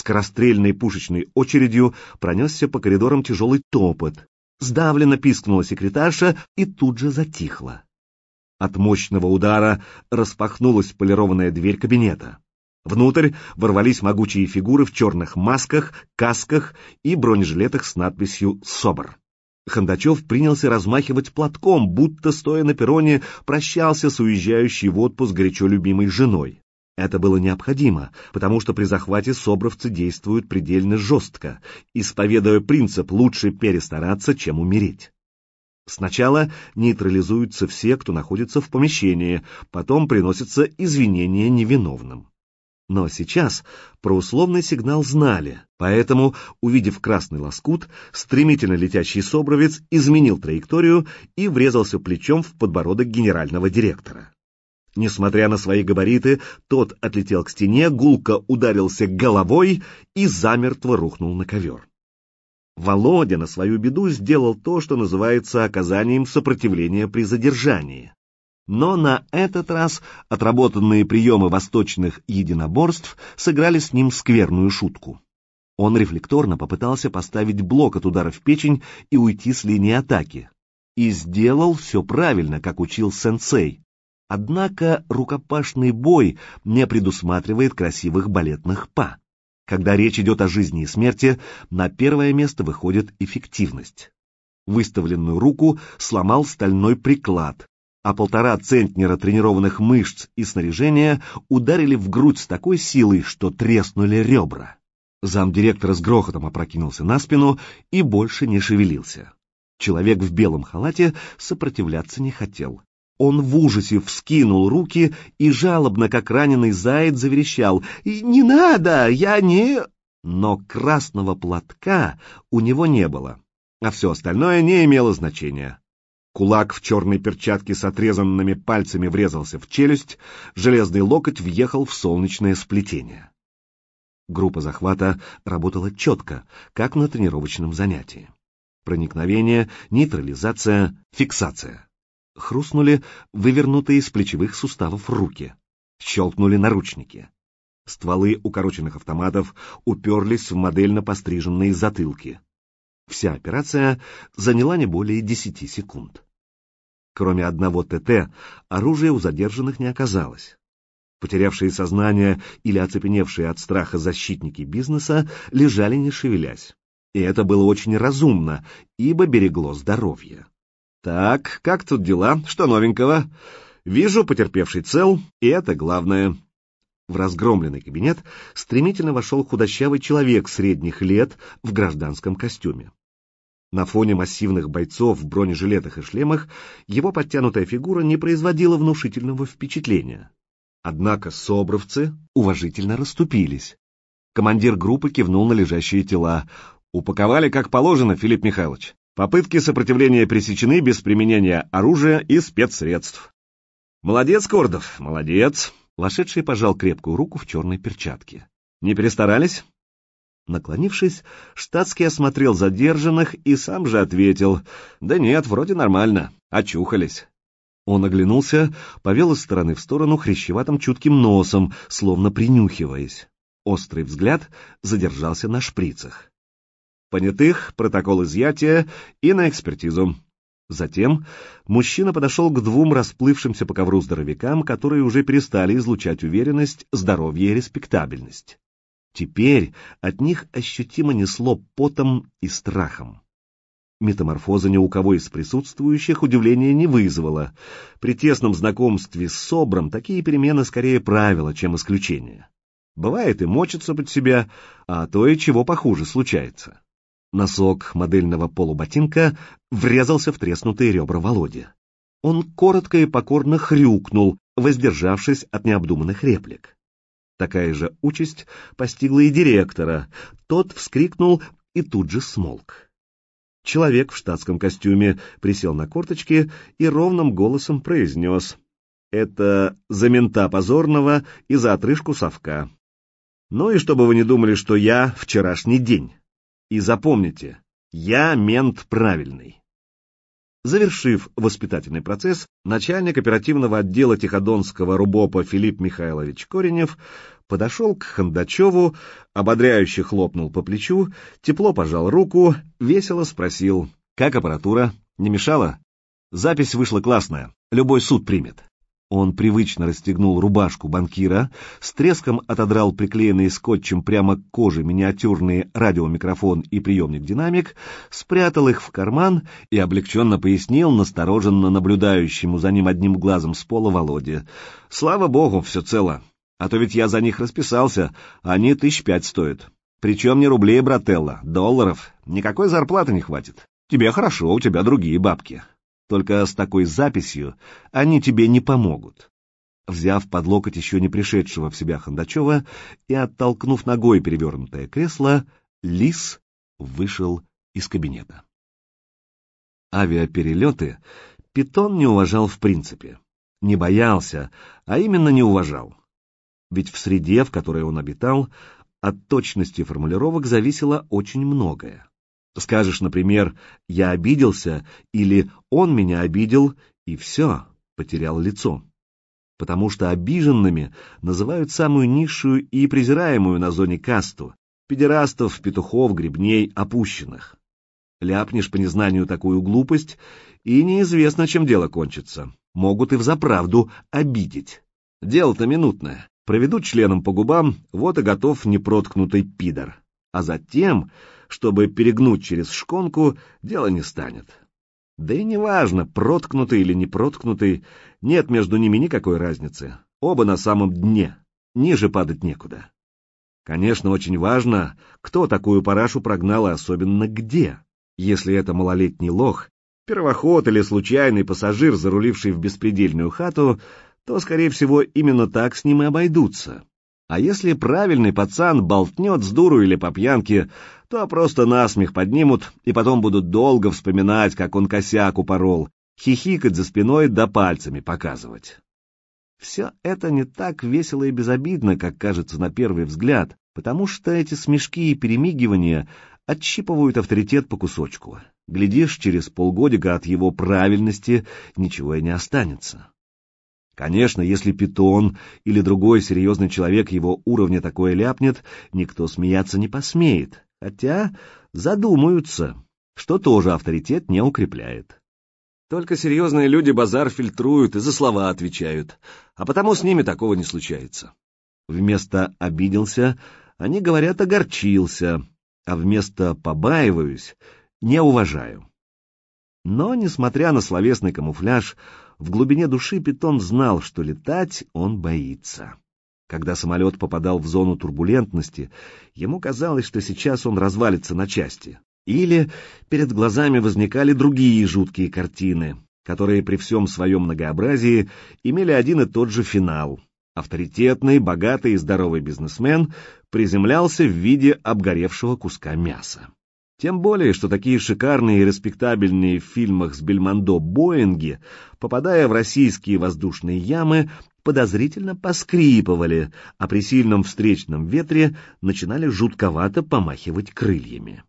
Скорострельной пушечной очередью пронесся по коридорам тяжелый топот. Сдавленно пискнула секретарша и тут же затихла. От мощного удара распахнулась полированная дверь кабинета. Внутрь ворвались могучие фигуры в черных масках, касках и бронежилетах с надписью «СОБР». Хондачев принялся размахивать платком, будто, стоя на перроне, прощался с уезжающей в отпуск горячо любимой женой. Это было необходимо, потому что при захвате собровцы действуют предельно жестко, исповедуя принцип «лучше перестараться, чем умереть». Сначала нейтрализуются все, кто находится в помещении, потом приносятся извинения невиновным. Но сейчас про условный сигнал знали, поэтому, увидев красный лоскут, стремительно летящий собровец изменил траекторию и врезался плечом в подбородок генерального директора. Несмотря на свои габариты, тот отлетел к стене, гулко ударился головой и замертво рухнул на ковер. Володя на свою беду сделал то, что называется оказанием сопротивления при задержании. Но на этот раз отработанные приемы восточных единоборств сыграли с ним скверную шутку. Он рефлекторно попытался поставить блок от удара в печень и уйти с линии атаки. И сделал все правильно, как учил сенсей. Однако рукопашный бой не предусматривает красивых балетных па. Когда речь идет о жизни и смерти, на первое место выходит эффективность. Выставленную руку сломал стальной приклад, а 1,5 центнера тренированных мышц и снаряжения ударили в грудь с такой силой, что треснули ребра. Замдиректора с грохотом опрокинулся на спину и больше не шевелился. Человек в белом халате сопротивляться не хотел. Он в ужасе вскинул руки и жалобно, как раненый заяц, заверещал: «Не надо, я не...» Но красного платка у него не было, а все остальное не имело значения. Кулак в черной перчатке с отрезанными пальцами врезался в челюсть, железный локоть въехал в солнечное сплетение. Группа захвата работала четко, как на тренировочном занятии. Проникновение, нейтрализация, фиксация. Хрустнули вывернутые из плечевых суставов руки. Щелкнули наручники. Стволы укороченных автоматов уперлись в модельно постриженные затылки. Вся операция заняла не более 10 секунд. Кроме одного ТТ, оружия у задержанных не оказалось. Потерявшие сознание или оцепеневшие от страха защитники бизнеса лежали не шевелясь. И это было очень разумно, ибо берегло здоровье. «Так, как тут дела? Что новенького?» «Вижу, потерпевший цел, и это главное». В разгромленный кабинет стремительно вошел худощавый человек средних лет в гражданском костюме. На фоне массивных бойцов в бронежилетах и шлемах его подтянутая фигура не производила внушительного впечатления. Однако собровцы уважительно расступились. Командир группы кивнул на лежащие тела. «Упаковали как положено, Филипп Михайлович. Попытки сопротивления пресечены без применения оружия и спецсредств». «Молодец, Кордов, молодец!» Вошедший пожал крепкую руку в черной перчатке. «Не перестарались?» Наклонившись, штатский осмотрел задержанных и сам же ответил: «Да нет, вроде нормально, очухались». Он оглянулся, повел из стороны в сторону хрящеватым чутким носом, словно принюхиваясь. Острый взгляд задержался на шприцах. «Понятых, протокол изъятия и на экспертизу». Затем мужчина подошел к 2 расплывшимся по ковру здоровякам, которые уже перестали излучать уверенность, здоровье и респектабельность. Теперь от них ощутимо несло потом и страхом. Метаморфоза ни у кого из присутствующих удивления не вызвала. При тесном знакомстве с СОБРом такие перемены скорее правило, чем исключение. Бывает и мочится под себя, а то и чего похуже случается. Носок модельного полуботинка врезался в треснутые ребра Володи. Он коротко и покорно хрюкнул, воздержавшись от необдуманных реплик. Такая же участь постигла и директора. Тот вскрикнул и тут же смолк. Человек в штатском костюме присел на корточки и ровным голосом произнес: «Это за мента позорного и за отрыжку совка. Ну и чтобы вы не думали, что я вчерашний день. И запомните, я мент правильный». Завершив воспитательный процесс, начальник оперативного отдела Тиходонского РУБОПа Филипп Михайлович Коренев подошел к Хондачеву, ободряюще хлопнул по плечу, тепло пожал руку, весело спросил: «Как аппаратура? Не мешала?» «Запись вышла классная, любой суд примет». Он привычно расстегнул рубашку банкира, с треском отодрал приклеенные скотчем прямо к коже миниатюрные радиомикрофон и приемник-динамик, спрятал их в карман и облегченно пояснил настороженно наблюдающему за ним одним глазом с пола Володе: «Слава богу, все цело. А то ведь я за них расписался, они 5 стоят. Причем не рублей, брателло, долларов. Никакой зарплаты не хватит. Тебе хорошо, у тебя другие бабки. Только с такой записью они тебе не помогут». Взяв под локоть еще не пришедшего в себя Хондачева и оттолкнув ногой перевернутое кресло, Лис вышел из кабинета. Авиаперелеты Питон не уважал в принципе. Не боялся, а именно не уважал. Ведь в среде, в которой он обитал, от точности формулировок зависело очень многое. Скажешь, например, «я обиделся» или «он меня обидел», и все, потерял лицо. Потому что обиженными называют самую низшую и презираемую на зоне касту — педерастов, петухов, гребней, опущенных. Ляпнешь по незнанию такую глупость, и неизвестно, чем дело кончится. Могут и взаправду обидеть. Дело-то минутное. Проведут членом по губам, вот и готов непроткнутый пидор. А затем, чтобы перегнуть через шконку, дело не станет. Да и неважно, проткнутый или не проткнутый, нет между ними никакой разницы. Оба на самом дне, ниже падать некуда. Конечно, очень важно, кто такую парашу прогнал и особенно где. Если это малолетний лох, первоход или случайный пассажир, заруливший в беспредельную хату, то, скорее всего, именно так с ним и обойдутся. А если правильный пацан болтнет с дуру или по пьянке, то просто насмех поднимут и потом будут долго вспоминать, как он косяк упорол, хихикать за спиной да пальцами показывать. Все это не так весело и безобидно, как кажется на первый взгляд, потому что эти смешки и перемигивания отщипывают авторитет по кусочку. Глядишь, через полгодика от его правильности ничего и не останется. Конечно, если Питон или другой серьезный человек его уровня такое ляпнет, никто смеяться не посмеет, хотя задумаются, что тоже авторитет не укрепляет. Только серьезные люди базар фильтруют и за слова отвечают, а потому с ними такого не случается. Вместо «обиделся» они говорят «огорчился», а вместо «побаиваюсь» «не уважаю». Но, несмотря на словесный камуфляж, в глубине души Питон знал, что летать он боится. Когда самолет попадал в зону турбулентности, ему казалось, что сейчас он развалится на части. Или перед глазами возникали другие жуткие картины, которые при всем своем многообразии имели один и тот же финал. Авторитетный, богатый и здоровый бизнесмен приземлялся в виде обгоревшего куска мяса. Тем более, что такие шикарные и респектабельные в фильмах с Бельмондо Боинги, попадая в российские воздушные ямы, подозрительно поскрипывали, а при сильном встречном ветре начинали жутковато помахивать крыльями.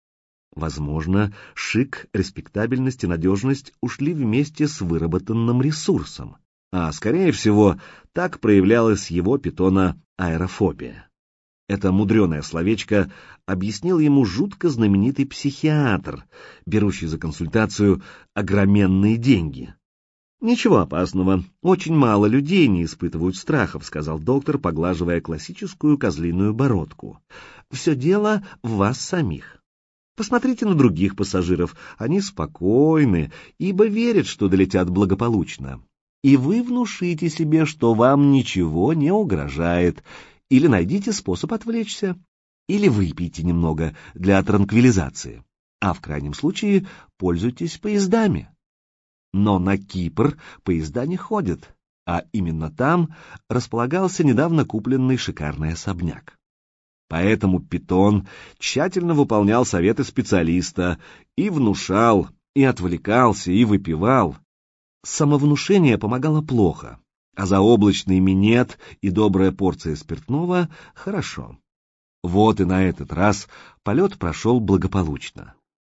Возможно, шик, респектабельность и надежность ушли вместе с выработанным ресурсом, а, скорее всего, так проявлялась его Питона аэрофобия. Это мудреное словечко объяснил ему жутко знаменитый психиатр, берущий за консультацию огроменные деньги. «Ничего опасного, очень мало людей не испытывают страхов», — сказал доктор, поглаживая классическую козлиную бородку. «Все дело в вас самих. Посмотрите на других пассажиров, они спокойны, ибо верят, что долетят благополучно. И вы внушите себе, что вам ничего не угрожает, или найдите способ отвлечься, или выпейте немного для транквилизации, а в крайнем случае пользуйтесь поездами. Но на Кипр поезда не ходят, а именно там располагался недавно купленный шикарный особняк. Поэтому Питон тщательно выполнял советы специалиста и внушал, и отвлекался, и выпивал. Самовнушение помогало плохо, а заоблачный минет и добрая порция спиртного — хорошо. Вот и на этот раз полет прошел благополучно.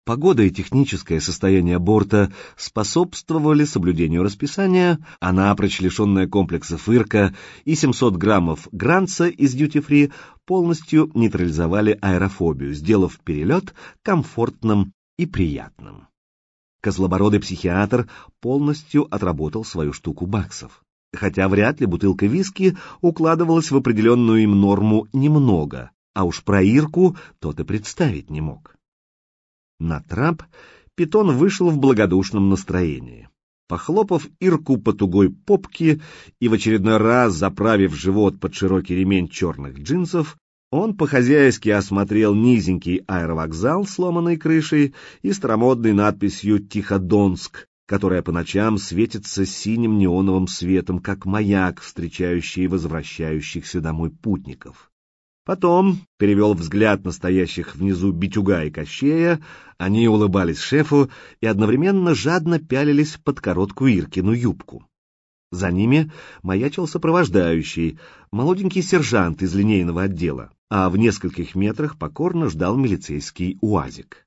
Погода и техническое состояние борта способствовали соблюдению расписания, а напрочь лишенная комплексов Ирка и 700 граммов Гранца из дьюти-фри полностью нейтрализовали аэрофобию, сделав перелет комфортным и приятным. Козлобородый психиатр полностью отработал свою штуку баксов, хотя вряд ли бутылка виски укладывалась в определенную им норму немного, а уж про Ирку тот и представить не мог. На трап Питон вышел в благодушном настроении. Похлопав Ирку по тугой попке и в очередной раз заправив живот под широкий ремень черных джинсов, он по-хозяйски осмотрел низенький аэровокзал с сломанной крышей и старомодной надписью «Тиходонск», которая по ночам светится синим неоновым светом, как маяк, встречающий возвращающихся домой путников. Потом перевел взгляд на стоящих внизу Битюга и Кощея, они улыбались шефу и одновременно жадно пялились под короткую Иркину юбку. За ними маячил сопровождающий, молоденький сержант из линейного отдела, а в нескольких метрах покорно ждал милицейский УАЗик.